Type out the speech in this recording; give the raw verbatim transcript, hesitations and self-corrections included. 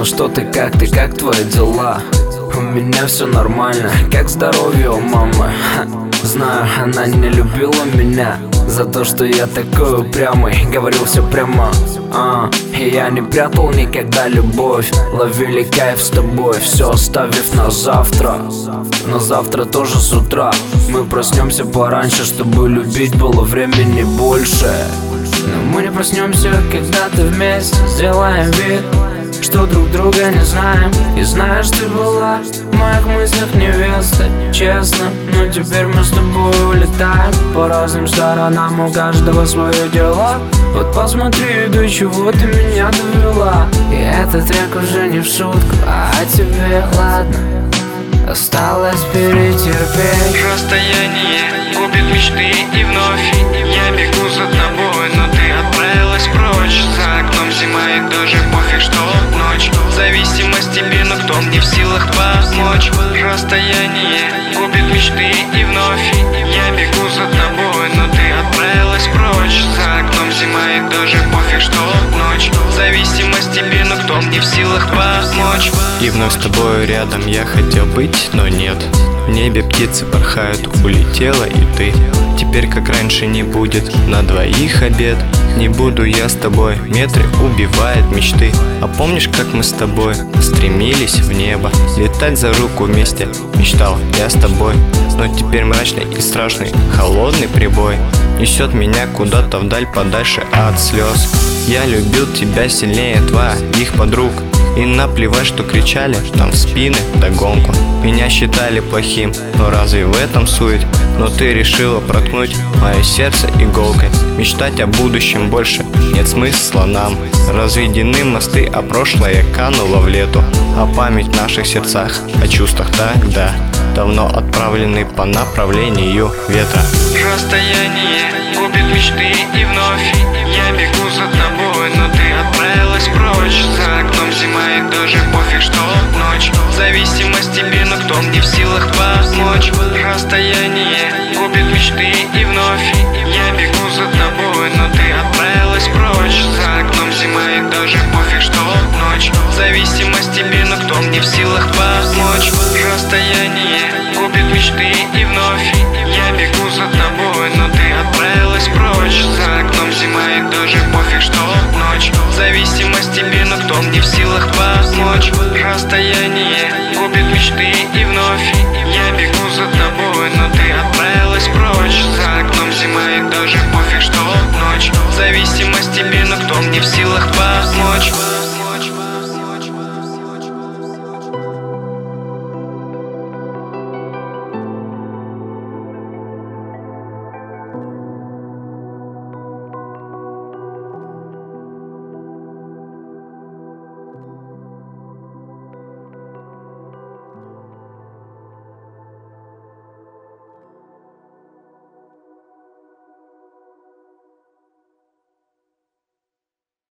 Ну что ты, как ты, как твои дела? У меня все нормально, как здоровье у мамы. Ха, знаю, она не любила меня за то, что я такой упрямый, говорил все прямо, а, и я не прятал никогда любовь. Ловили кайф с тобой, все оставив на завтра. Но завтра тоже с утра мы проснемся пораньше, чтобы любить было времени больше. Но мы не проснемся, когда ты вместе, сделаем вид, что друг друга не знаем. И знаешь, ты была в моих мыслях невестой, честно. Но теперь мы с тобой улетаем по разным сторонам, у каждого свое дело. Вот посмотри, до чего ты меня довела. И этот трек уже не в шутку, а тебе ладно, осталось перетерпеть. Расстояние губит мечты, и вновь я бегу за тобой, но ты отправилась прочь. За окном зима, и даже пофиг, что ночь. Зависимость тебе, но кто мне в силах помочь? Расстояние губит мечты, и вновь я бегу за тобой, но ты отправилась прочь. За окном зима, и даже пофиг, что ночь. Зависимость тебе, но кто мне в силах помочь? И вновь с тобой рядом я хотел быть, но нет. В небе птицы порхают, улетела и ты. Теперь как раньше не будет на двоих обед. Не буду я с тобой, метры убивает мечты. А помнишь, как мы с тобой стремились в небо? Летать за руку вместе, мечтал я с тобой. Но теперь мрачный и страшный холодный прибой несет меня куда-то вдаль, подальше от слез. Я любил тебя сильнее твоих подруг, и наплевать, что кричали там в спины догонку. Меня считали плохим, но разве в этом суть? Но ты решила проткнуть мое сердце иголкой. Мечтать о будущем больше нет смысла нам. Разведены мосты, а прошлое кануло в лету. А память в наших сердцах о чувствах тогда давно отправлены по направлению ветра. Расстояние губит мечты, и вновь я бегу за тобой, но ты отправилась прочь. За окном зима, и даже пофиг, что ночь. Зависимость тебе, но кто мне в силах помочь? Расстояние губит мечты, и вновь я бегу за тобой, но ты отправилась прочь. За окном зима, и даже пофиг, что ночь. Зависимость тебе, но кто мне в силах помочь? Расстояние губит мечты, и вновь я бегу за тобой, но ты отправилась прочь. За окном зима, и даже пофиг, что ночь. Зависимость тебе, но кто мне в силах помочь? Расстояние губит мечты, и